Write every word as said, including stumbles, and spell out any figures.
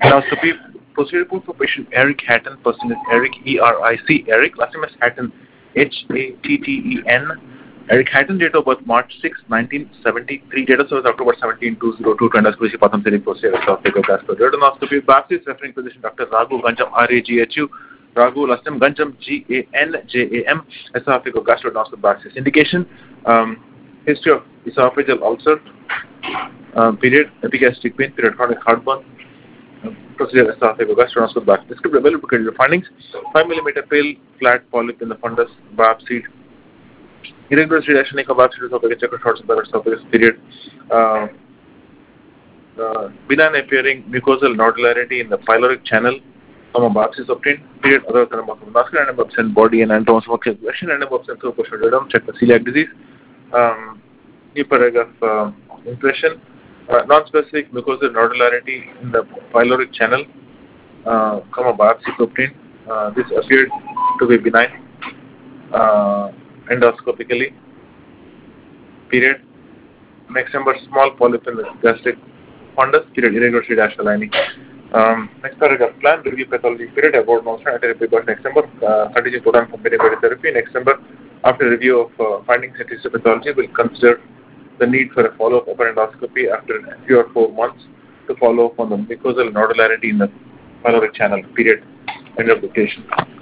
endoscopy. Posterior report for patient Eric Hatton. Person is Eric, E R I C, Eric. Last name is Hatton, H A T T E N. Eric Hatton, date of birth March sixth, nineteen seventy-three. Date of service October seventeenth, two thousand two. Endoscopy Patham Seri posterior esophageal gastroduodenoscopy. Biopsy referring physician Doctor Raghu Ganjam, R A G H U. Raghu, last name Ganjam, G A N J A M. Esophageal gastroduodenoscopy biopsy. Indication, um, history of esophageal ulcer, uh, period, epigastric pain, period, chronic heartburn. Procedure esophageal gastroduodenoscopy biopsy. Descriptive available critical findings: five millimeter pale flat polyp in the fundus, biopsy. Irregular reduction of biopsy esophageal checker shorts of the esophagus, period. Uh, uh, benign appearing mucosal nodularity in the pyloric channel, from a biopsy is obtained, period. Other than vascular and absent body and anatomy of question and absent superficial check the celiac disease. Um, new paragraph uh, impression. Uh, non-specific mucosal nodularity in the pyloric channel, uh, comma, biopsy obtained. Uh, this appeared to be benign uh, endoscopically, period. Next number, small polyp in the gastric fundus, period, irregular dash lining. Um, next paragraph, plan, review pathology, period, about motion, anti-report. Next number, uh, continuing proton combined therapy. Next number, after review of uh, findings in histopathology, will consider the need for a follow-up upper endoscopy after three or four months to follow up on the mucosal nodularity in the pyloric channel, period. End of the patient.